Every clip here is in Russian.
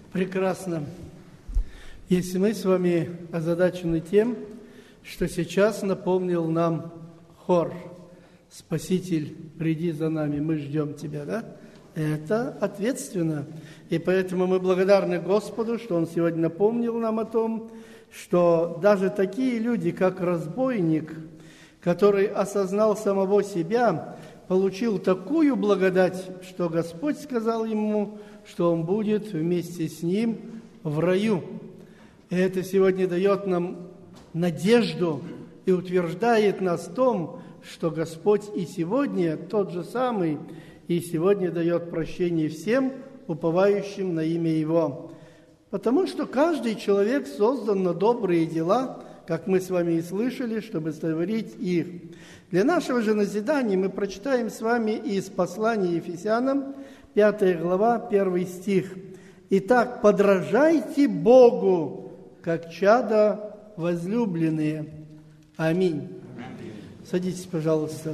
Прекрасно. Если мы с вами озадачены тем, что сейчас напомнил нам хор «Спаситель, приди за нами, мы ждем Тебя», да? Это ответственно. И поэтому мы благодарны Господу, что Он сегодня напомнил нам о том, что даже такие люди, как разбойник, который осознал самого себя, получил такую благодать, что Господь сказал ему, что он будет вместе с ним в раю. И это сегодня дает нам надежду и утверждает нас в том, что Господь и сегодня тот же самый, и сегодня дает прощение всем, уповающим на имя Его. Потому что каждый человек создан на добрые дела, как мы с вами и слышали, чтобы творить их. Для нашего же назидания мы прочитаем с вами из послания Ефесянам, 5 глава, 1 стих. «Итак, подражайте Богу, как чада возлюбленные». Аминь. Садитесь, пожалуйста.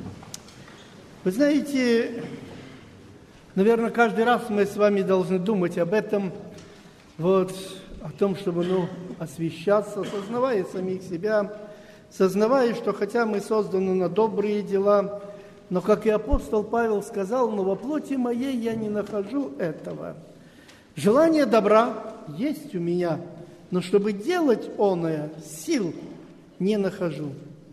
Вы знаете, наверное, каждый раз мы с вами должны думать об этом, о том, чтобы освящаться, осознавая самих себя, сознавая, что хотя мы созданы на добрые дела, но, как и апостол Павел сказал, но во плоти моей я не нахожу этого. Желание добра есть у меня, но чтобы делать оное, сил не нахожу.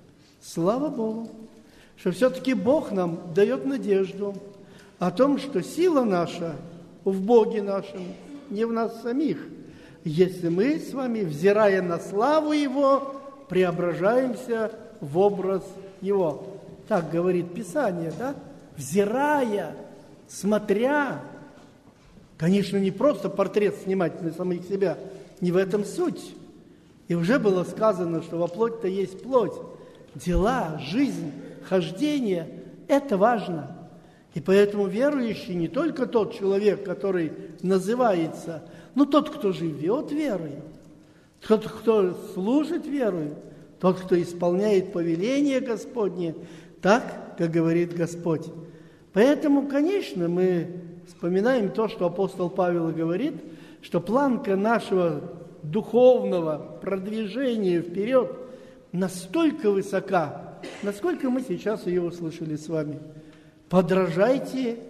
Слава Богу, что все-таки Бог нам дает надежду о том, что сила наша в Боге нашем, не в нас самих, если мы с вами, взирая на славу Его, преображаемся в образ Его. Так говорит Писание, да? Взирая, смотря. Конечно, не просто портрет снимать на самих себя, не в этом суть. И уже было сказано, что во плоть-то есть плоть. Дела, жизнь, хождение – это важно. И поэтому верующий не только тот человек, который называется, но тот, кто живет верой, тот, кто служит верой, тот, кто исполняет повеление Господне, так, как говорит Господь. Поэтому, конечно, мы вспоминаем то, что апостол Павел говорит, что планка нашего духовного продвижения вперед настолько высока, насколько мы сейчас ее услышали с вами. Подражайте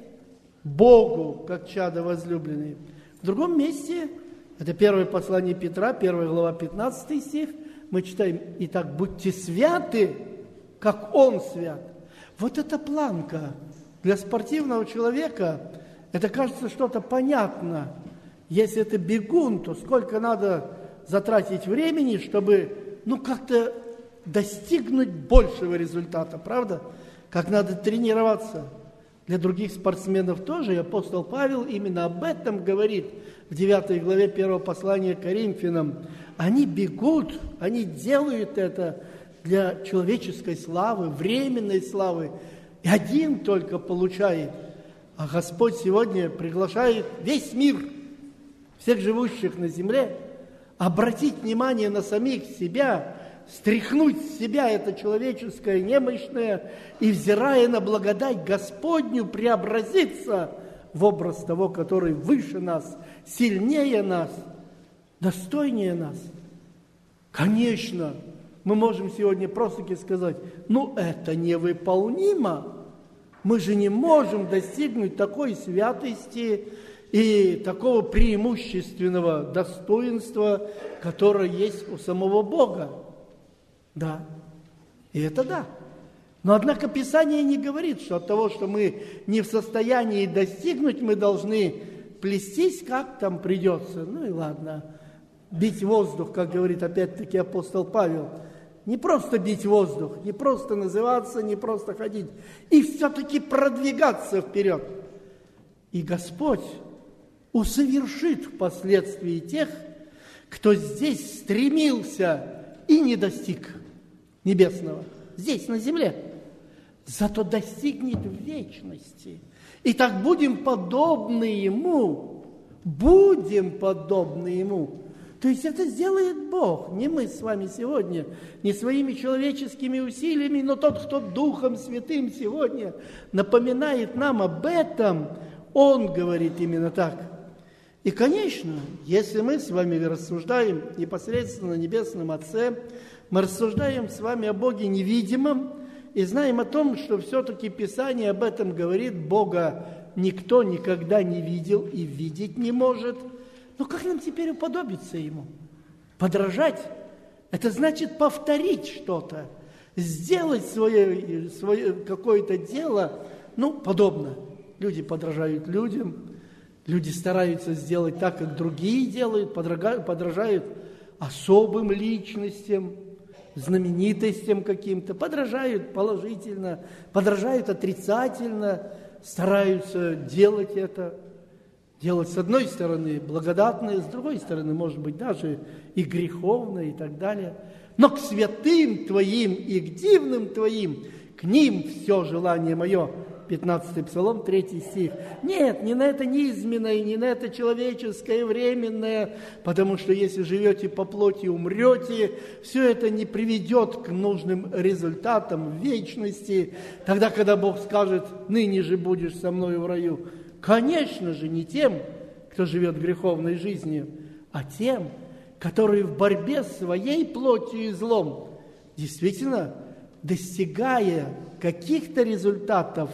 Богу, как чада возлюбленные. В другом месте, это первое послание Петра, 1 глава, 15 стих, мы читаем: «Итак, будьте святы, как Он свят». Вот эта планка для спортивного человека, это кажется что-то понятно. Если это бегун, то сколько надо затратить времени, чтобы, как-то достигнуть большего результата, правда? Как надо тренироваться. Для других спортсменов тоже, и апостол Павел именно об этом говорит в 9 главе 1 послания к Коринфянам. Они бегут, они делают это для человеческой славы, временной славы. И один только получает. А Господь сегодня приглашает весь мир, всех живущих на земле, обратить внимание на самих себя, стряхнуть с себя это человеческое немощное и, взирая на благодать Господню, преобразиться в образ того, который выше нас, сильнее нас, достойнее нас. Конечно, мы можем сегодня просто сказать: это невыполнимо. Мы же не можем достигнуть такой святости и такого преимущественного достоинства, которое есть у самого Бога. Да, и это да. Но, однако, Писание не говорит, что от того, что мы не в состоянии достигнуть, мы должны плестись, как там придется. И ладно, бить воздух, как говорит опять-таки апостол Павел. Не просто бить воздух, не просто называться, не просто ходить. И все-таки продвигаться вперед. И Господь усовершит впоследствии тех, кто здесь стремился и не достиг небесного, здесь, на земле, зато достигнет в вечности. И так будем подобны Ему, То есть это сделает Бог, не мы с вами сегодня, не своими человеческими усилиями, но тот, кто Духом Святым сегодня напоминает нам об этом, Он говорит именно так. И, конечно, если мы с вами рассуждаем непосредственно о Небесном Отце, мы рассуждаем с вами о Боге невидимом и знаем о том, что все-таки Писание об этом говорит, Бога никто никогда не видел и видеть не может. Но как нам теперь уподобиться Ему? Подражать – это значит повторить что-то, сделать свое какое-то дело, подобно. Люди подражают людям, люди стараются сделать так, как другие делают, подражают особым личностям, знаменитостям каким-то, подражают положительно, подражают отрицательно, стараются делать это, делать с одной стороны благодатное, с другой стороны, может быть, даже и греховное и так далее. Но к святым Твоим и к дивным Твоим, к ним все желание мое. 15 Псалом, 3 стих. Нет, не на это низменное, не на это человеческое, временное, потому что если живете по плоти, умрете, все это не приведет к нужным результатам в вечности. Тогда, когда Бог скажет, ныне же будешь со мною в раю, конечно же, не тем, кто живет греховной жизнью, а тем, которые в борьбе с своей плотью и злом, действительно, достигая каких-то результатов,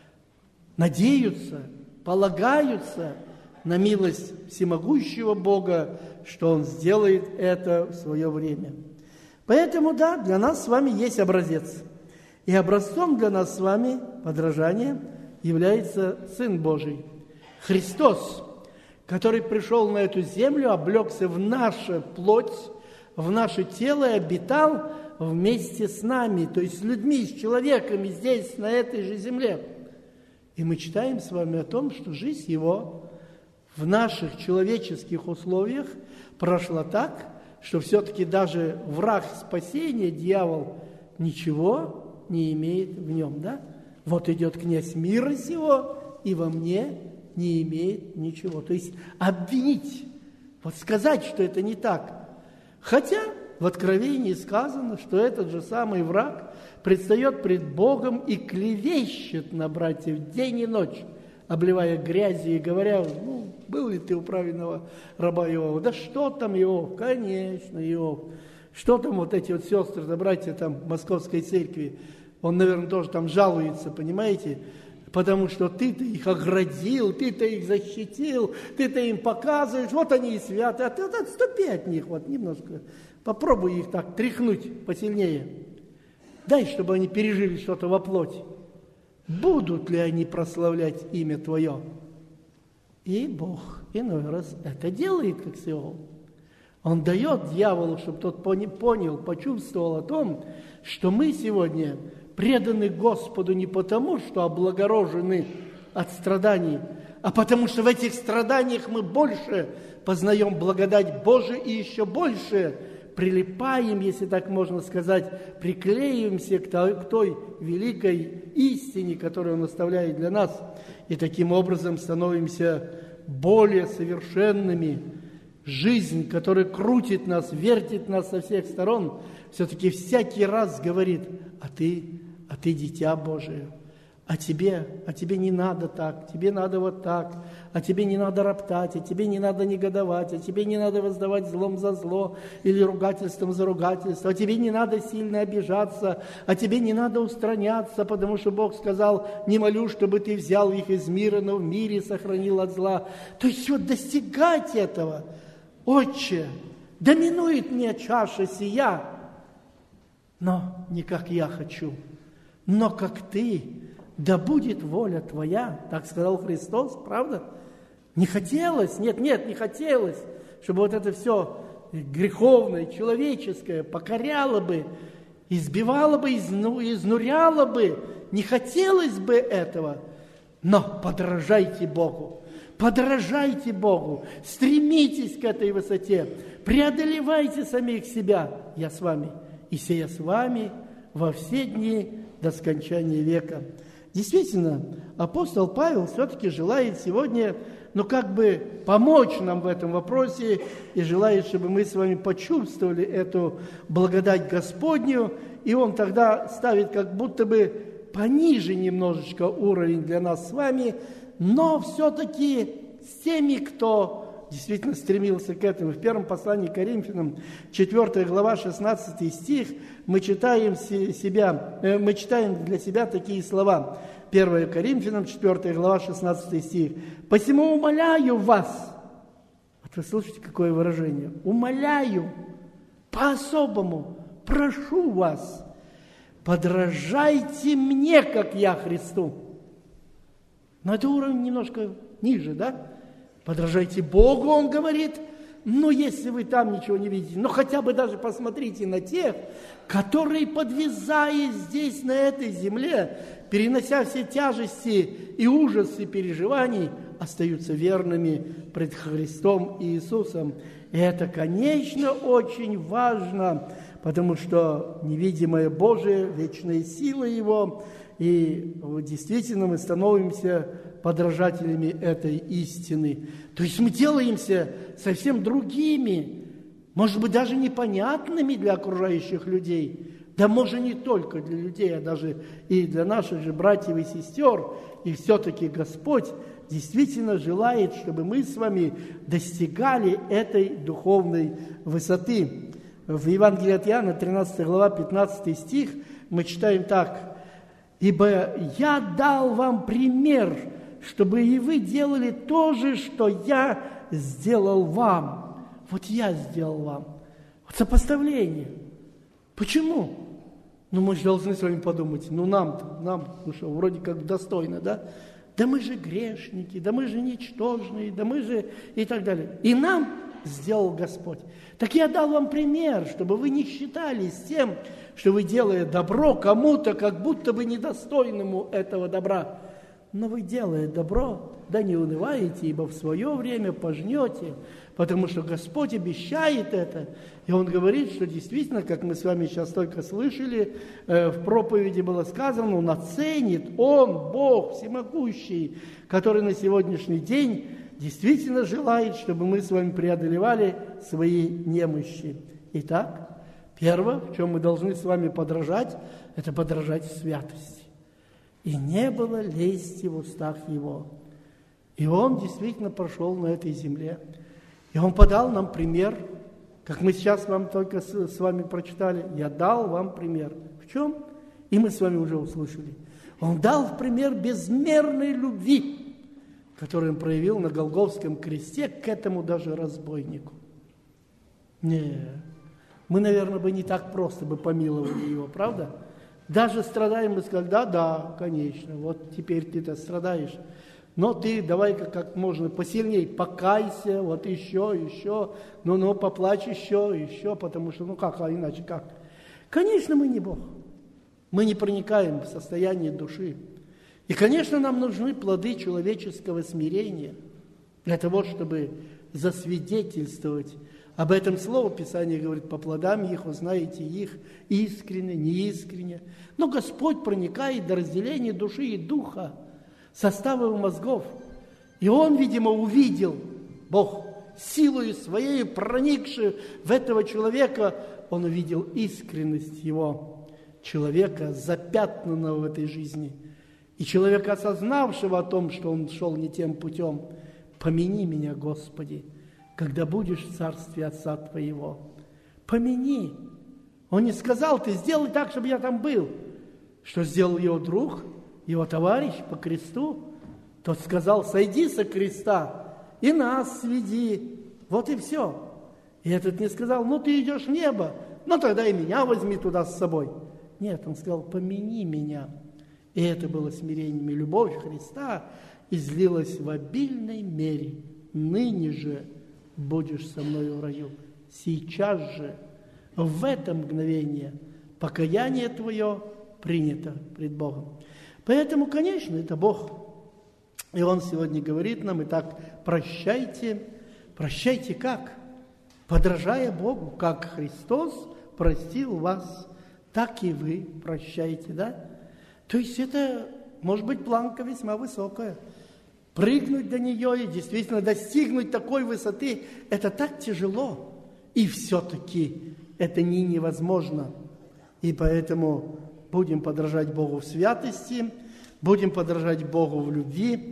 надеются, полагаются на милость всемогущего Бога, что Он сделает это в свое время. Поэтому, да, для нас с вами есть образец. И образцом для нас с вами подражания является Сын Божий, Христос, который пришел на эту землю, облегся в нашу плоть, в наше тело и обитал вместе с нами, то есть с людьми, с человеками здесь, на этой же земле. И мы читаем с вами о том, что жизнь Его в наших человеческих условиях прошла так, что все-таки даже враг спасения, дьявол, ничего не имеет в нем, да? Вот идет князь мира сего, и во мне не имеет ничего. То есть обвинить, вот сказать, что это не так. Хотя в Откровении сказано, что этот же самый враг предстает пред Богом и клевещет на братьев день и ночь, обливая грязью и говоря, был ли ты у праведного раба Иова? Да что там Иов? Конечно, Иов. Что там вот эти вот сестры, да братья там Московской церкви? Он, наверное, тоже там жалуется, понимаете? Потому что ты-то их оградил, ты-то их защитил, ты-то им показываешь, вот они и святы, а ты вот отступи от них, вот немножко, попробуй их так тряхнуть посильнее. Дай, чтобы они пережили что-то во плоти. Будут ли они прославлять имя Твое? И Бог иной раз это делает, как с Иовом. Он дает дьяволу, чтобы тот понял, почувствовал о том, что мы сегодня преданы Господу не потому, что облагорожены от страданий, а потому что в этих страданиях мы больше познаем благодать Божию и еще больше прилипаем, если так можно сказать, приклеиваемся к той великой истине, которую Он оставляет для нас, и таким образом становимся более совершенными. Жизнь, которая крутит нас, вертит нас со всех сторон, все-таки всякий раз говорит, а ты дитя Божие, а тебе не надо так, тебе надо вот так, а тебе не надо роптать, а тебе не надо негодовать, а тебе не надо воздавать злом за зло или ругательством за ругательство, а тебе не надо сильно обижаться, а тебе не надо устраняться, потому что Бог сказал, не молю, чтобы ты взял их из мира, но в мире сохранил от зла. То есть вот достигать этого, Отче, доминует мне чаша сия, но не как я хочу, но как Ты, да будет воля Твоя, так сказал Христос, правда? Не хотелось, не хотелось, чтобы вот это все греховное, человеческое покоряло бы, избивало бы, изнуряло бы, не хотелось бы этого, но подражайте Богу. Подражайте Богу, стремитесь к этой высоте, преодолевайте самих себя. Я с вами, и сея с вами во все дни до скончания века. Действительно, апостол Павел все-таки желает сегодня, помочь нам в этом вопросе и желает, чтобы мы с вами почувствовали эту благодать Господню, и он тогда ставит как будто бы пониже немножечко уровень для нас с вами, но все-таки с теми, кто действительно стремился к этому. В первом послании к Коринфянам, 4 глава, 16 стих, мы читаем для себя такие слова. 1 Коринфянам, 4 глава, 16 стих. «Посему умоляю вас». Вот вы слышите, какое выражение? «Умоляю, по-особому, прошу вас, подражайте мне, как я Христу». Но это уровень немножко ниже, да? Подражайте Богу, он говорит. Но если вы там ничего не видите, но хотя бы даже посмотрите на тех, которые, подвязая здесь, на этой земле, перенося все тяжести и ужасы переживаний, остаются верными пред Христом и Иисусом. И это, конечно, очень важно, потому что невидимое Божие, вечная сила Его, и действительно мы становимся подражателями этой истины. То есть мы делаемся совсем другими, может быть, даже непонятными для окружающих людей. Да, может, не только для людей, а даже и для наших же братьев и сестер. И все-таки Господь действительно желает, чтобы мы с вами достигали этой духовной высоты. В Евангелии от Иоанна, 13 глава, 15 стих, мы читаем так. «Ибо я дал вам пример, чтобы и вы делали то же, что я сделал вам». Вот я сделал вам. Вот сопоставление. Почему? Ну, мы же должны с вами подумать, нам, ну что, вроде как достойно, да? Да мы же грешники, да мы же ничтожные, да мы же и так далее. И нам сделал Господь. Так я дал вам пример, чтобы вы не считались тем, что вы, делая добро кому-то, как будто бы недостойному этого добра. Но вы, делая добро, да не унываете, ибо в свое время пожнете, потому что Господь обещает это. И Он говорит, что действительно, как мы с вами сейчас только слышали, в проповеди было сказано, Он оценит, Он, Бог всемогущий, который на сегодняшний день действительно желает, чтобы мы с вами преодолевали свои немощи. Итак, первое, в чем мы должны с вами подражать, это подражать святости. И не было лести в устах Его. И Он действительно прошел на этой земле. И Он подал нам пример, как мы сейчас вам только с вами прочитали. Я дал вам пример. В чем? И мы с вами уже услышали. Он дал пример безмерной любви, которую Он проявил на Голгофском кресте к этому даже разбойнику. Нет, мы, наверное, бы не так просто бы помиловали Его, правда? Даже страдаем, мы сказали, да, конечно, вот теперь ты-то страдаешь. Но ты давай-ка как можно посильней покайся, вот еще, ну, поплачь еще, потому что, как, а иначе как? Конечно, мы не Бог. Мы не проникаем в состояние души. И, конечно, нам нужны плоды человеческого смирения для того, чтобы засвидетельствовать. Об этом слово Писание говорит, по плодам их узнаете их, искренне, неискренне. Но Господь проникает до разделения души и духа, составов мозгов. И Он, видимо, увидел, Бог, силою своей проникшую в этого человека, Он увидел искренность его, человека, запятнанного в этой жизни. И человека, осознавшего о том, что он шел не тем путем. «Помяни меня, Господи, когда будешь в царстве Отца Твоего». Помяни. Он не сказал, ты сделай так, чтобы я там был. Что сделал его друг, его товарищ по кресту? Тот сказал, сойди со креста и нас сведи. Вот и все. И этот не сказал, ты идешь в небо, тогда и меня возьми туда с собой. Нет, он сказал, помяни меня. И это было смирением. И любовь Христа излилась в обильной мере. Ныне же будешь со мной в раю. Сейчас же, в это мгновение, покаяние твое принято пред Богом. Поэтому, конечно, это Бог. И Он сегодня говорит нам, итак, прощайте. Прощайте как? Подражая Богу, как Христос простил вас, так и вы прощаете, да? То есть это, может быть, планка весьма высокая. Прыгнуть до нее и действительно достигнуть такой высоты, это так тяжело. И все-таки это невозможно. И поэтому будем подражать Богу в святости, будем подражать Богу в любви,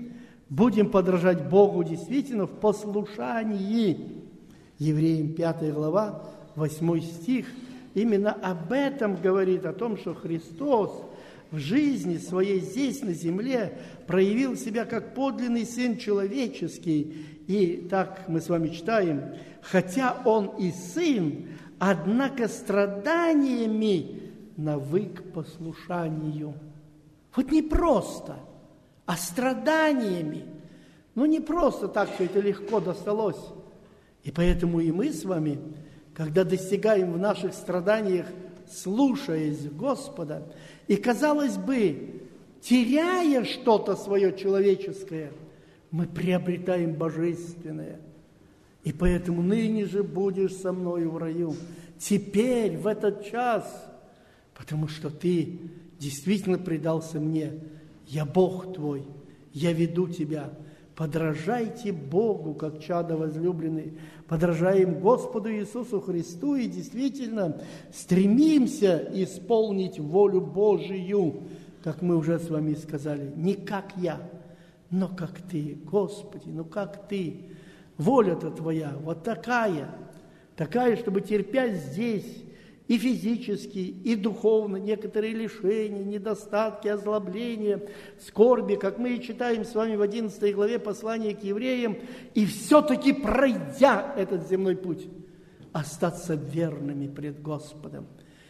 Будем подражать Богу действительно в послушании. Евреям 5 глава, 8 стих. Именно об этом говорит, о том, что Христос в жизни своей здесь, на земле, проявил себя как подлинный Сын человеческий. И так мы с вами читаем, хотя Он и Сын, однако страданиями навык послушанию. Вот не просто, а страданиями. Ну, не просто так все это легко досталось. И поэтому и мы с вами, когда достигаем в наших страданиях, слушаясь Господа, и, казалось бы, теряя что-то свое человеческое, мы приобретаем божественное. И поэтому ныне же будешь со мною в раю. Теперь, в этот час, потому что ты действительно предался мне. Я Бог твой, я веду тебя. Подражайте Богу, как чадо возлюбленные. Подражаем Господу Иисусу Христу и действительно стремимся исполнить волю Божию, как мы уже с вами сказали. Не как я, но как ты, Господи, ну как ты. Воля-то твоя вот такая, чтобы терпя здесь и физически, и духовно некоторые лишения, недостатки, озлобления, скорби, как мы и читаем с вами в 11 главе послания к евреям, и все-таки, пройдя этот земной путь, остаться верными пред Господом.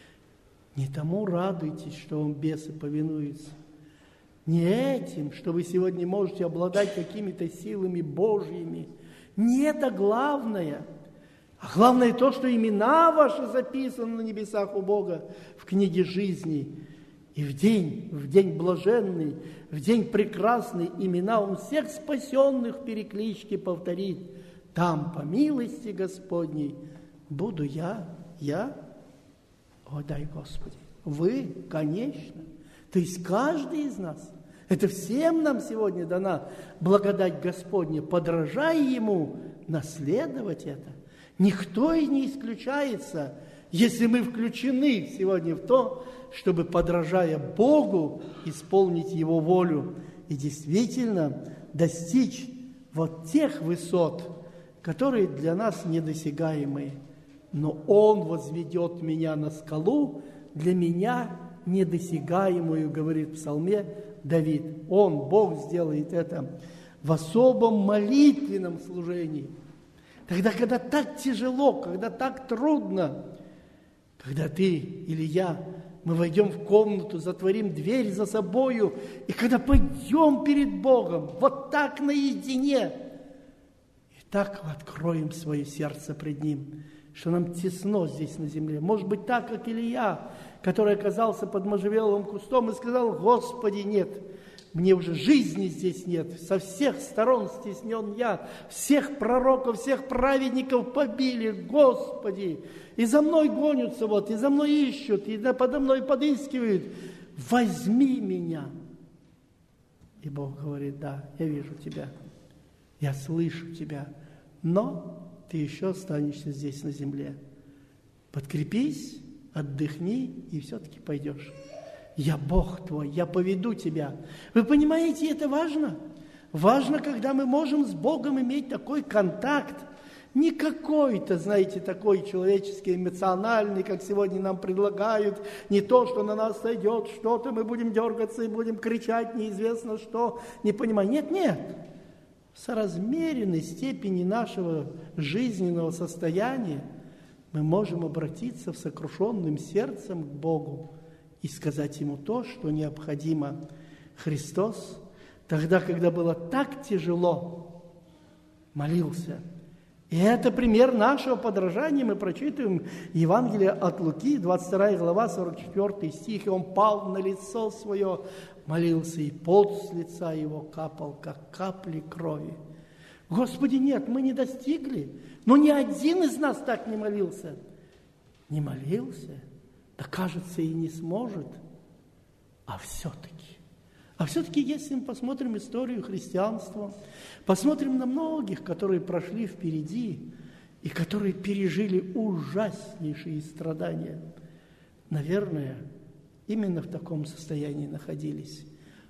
Не тому радуйтесь, что вам бесы повинуются, не этим, что вы сегодня можете обладать какими-то силами Божьими. Не это главное. А главное то, что имена ваши записаны на небесах у Бога в книге жизни. И в день блаженный, в день прекрасный имена Он всех спасенных в перекличке повторит. Там, по милости Господней, буду я. О, дай Господи. Вы, конечно. То есть каждый из нас. Это всем нам сегодня дана благодать Господня. Подражая Ему, наследовать это. Никто и не исключается, если мы включены сегодня в то, чтобы, подражая Богу, исполнить Его волю и действительно достичь вот тех высот, которые для нас недосягаемые. Но Он возведет меня на скалу, для меня недосягаемую, говорит в Псалме Давид. Он, Бог, сделает это в особом молитвенном служении. Тогда, когда так тяжело, когда так трудно, когда ты или я, мы войдем в комнату, затворим дверь за собою, и когда пойдем перед Богом, вот так наедине, и так откроем свое сердце пред Ним, что нам тесно здесь на земле. Может быть, так, как Илия, который оказался под можжевеловым кустом и сказал: Господи, нет, мне уже жизни здесь нет, со всех сторон стеснен я, всех пророков, всех праведников побили, Господи, и за мной гонятся, и за мной ищут, и подо мной подыскивают, возьми меня. И Бог говорит: да, я вижу тебя, я слышу тебя, но ты еще останешься здесь на земле. Подкрепись, отдохни, и все-таки пойдешь. Я Бог твой, я поведу тебя. Вы понимаете, это важно? Важно, когда мы можем с Богом иметь такой контакт, не какой-то, знаете, такой человеческий, эмоциональный, как сегодня нам предлагают, не то, что на нас сойдет что-то, мы будем дергаться и будем кричать неизвестно что, не понимая. Нет. В соразмеренной степени нашего жизненного состояния мы можем обратиться в сокрушенным сердцем к Богу и сказать Ему то, что необходимо. Христос, тогда, когда было так тяжело, молился. И это пример нашего подражания. Мы прочитываем Евангелие от Луки, 22 глава, 44 стих. И Он пал на лицо свое, молился, и пот с лица Его капал, как капли крови. Господи, нет, мы не достигли. Но ни один из нас так не молился. Не молился. Да, кажется, и не сможет. А все-таки, если мы посмотрим историю христианства, посмотрим на многих, которые прошли впереди и которые пережили ужаснейшие страдания, наверное, именно в таком состоянии находились.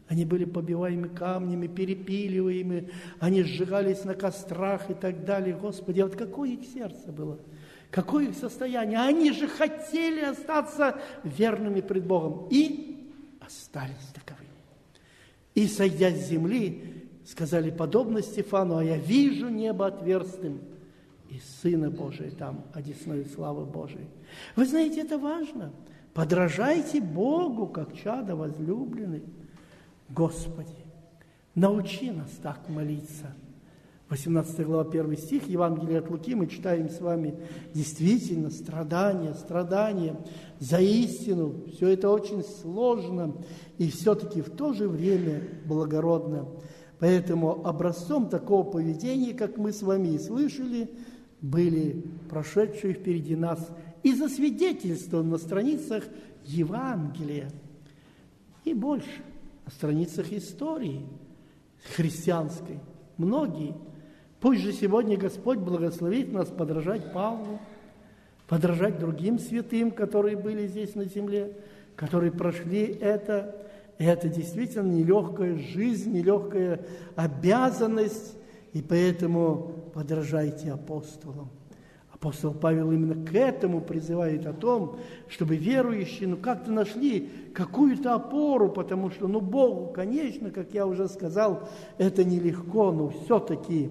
Они были побиваемы камнями, перепиливаемы, они сжигались на кострах и так далее. Господи, вот какое их сердце было, какое их состояние. Они же хотели остаться верными пред Богом и остались таковыми. И, сойдя с земли, сказали, подобно Стефану, а я вижу небо отверстым и Сына Божия там, одесную славы Божией. Вы знаете, это важно. Подражайте Богу, как чадо возлюбленный. Господи, научи нас так молиться. 18 глава, 1 стих, Евангелие от Луки, мы читаем с вами действительно страдания за истину. Все это очень сложно и все-таки в то же время благородно. Поэтому образцом такого поведения, как мы с вами и слышали, были прошедшие впереди нас и засвидетельствованы на страницах Евангелия и больше, на страницах истории христианской. Многие. Пусть же сегодня Господь благословит нас подражать Павлу, подражать другим святым, которые были здесь на земле, которые прошли это. И это действительно нелегкая жизнь, нелегкая обязанность, и поэтому подражайте апостолам. Апостол Павел именно к этому призывает о том, чтобы верующие как-то нашли какую-то опору, потому что Богу, конечно, как я уже сказал, это нелегко, но все-таки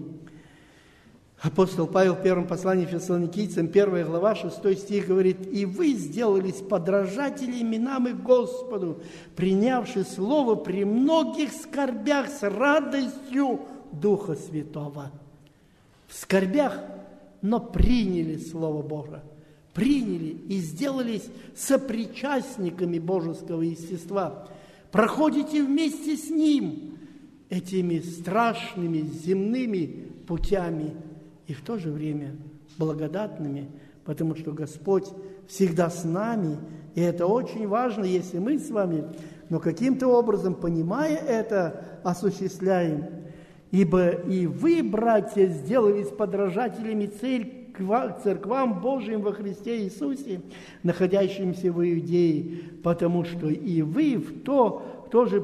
апостол Павел в первом послании Фессалоникийцам, 1 глава, 6 стих говорит, «И вы сделались подражателями нам и Господу, принявши слово при многих скорбях с радостью Духа Святого». В скорбях, но приняли Слово Божие, приняли и сделались сопричастниками божеского естества. Проходите вместе с Ним этими страшными земными путями и в то же время благодатными, потому что Господь всегда с нами, и это очень важно, если мы с вами, но каким-то образом, понимая это, осуществляем. Ибо и вы, братья, сделались подражателями церквам Божьим во Христе Иисусе, находящимся в Иудее, потому что и вы тоже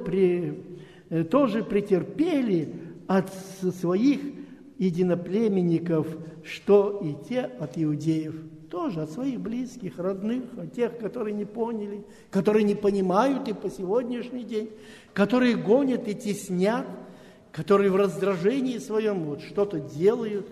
претерпели от своих единоплеменников, что и те от иудеев. Тоже от своих близких, родных, от тех, которые не поняли, которые не понимают и по сегодняшний день, которые гонят и теснят, которые в раздражении своем что-то делают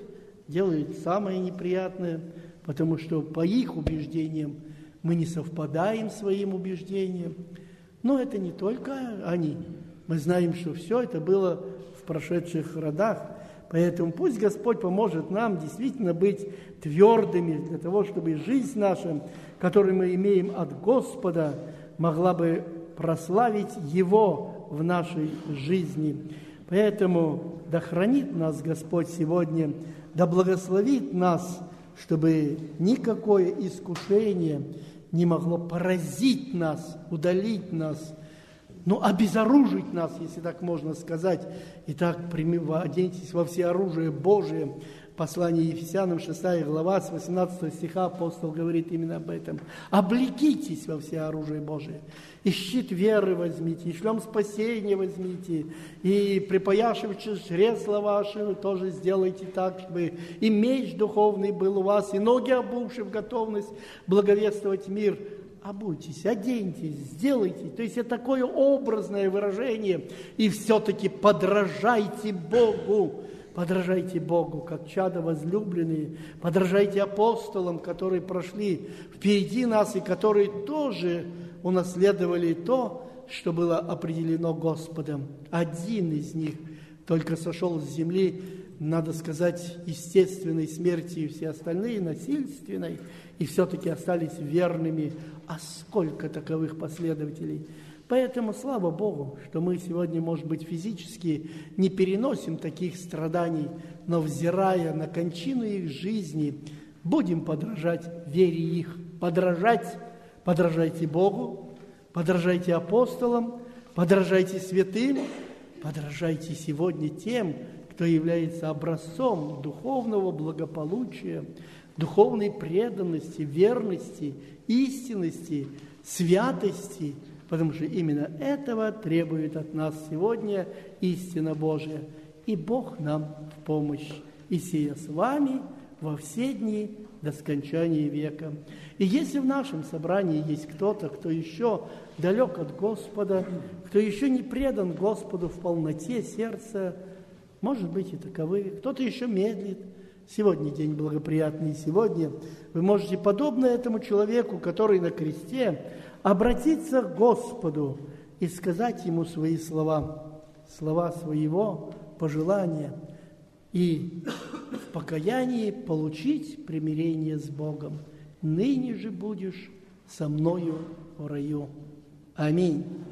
самое неприятное, потому что по их убеждениям мы не совпадаем своим убеждениям. Но это не только они. Мы знаем, что все это было в прошедших родах. Поэтому пусть Господь поможет нам действительно быть твердыми для того, чтобы жизнь наша, которую мы имеем от Господа, могла бы прославить Его в нашей жизни. Поэтому да хранит нас Господь сегодня, да благословит нас, чтобы никакое искушение не могло поразить нас, удалить нас, обезоружить нас, если так можно сказать. Итак, оденьтесь во всеоружие Божие. Послание Ефесянам, 6 глава, с 18 стиха апостол говорит именно об этом. «Облекитесь во всеоружие Божие, и щит веры возьмите, и шлем спасения возьмите, и припояшивши жресла ваши, тоже сделайте так, чтобы и меч духовный был у вас, и ноги обувши в готовность благовествовать мир». Обуйтесь, оденьтесь, сделайте. То есть это такое образное выражение. И все-таки подражайте Богу. Подражайте Богу, как чадо возлюбленные. Подражайте апостолам, которые прошли впереди нас и которые тоже унаследовали то, что было определено Господом. Один из них только сошел с земли, надо сказать, естественной смерти, и все остальные насильственной, и все-таки остались верными. А сколько таковых последователей? Поэтому слава Богу, что мы сегодня, может быть, физически не переносим таких страданий, но, взирая на кончину их жизни, будем подражать вере их. Подражайте Богу, подражайте апостолам, подражайте святым, подражайте сегодня тем, кто является образцом духовного благополучия, духовной преданности, верности, истинности, святости, потому что именно этого требует от нас сегодня истина Божия. И Бог нам в помощь, и сия с вами во все дни до скончания века. И если в нашем собрании есть кто-то, кто еще далек от Господа, кто еще не предан Господу в полноте сердца, может быть и таковы, кто-то еще медлит, сегодня день благоприятный, сегодня вы можете, подобно этому человеку, который на кресте, обратиться к Господу и сказать Ему свои слова своего пожелания, и в покаянии получить примирение с Богом. Ныне же будешь со мною в раю. Аминь.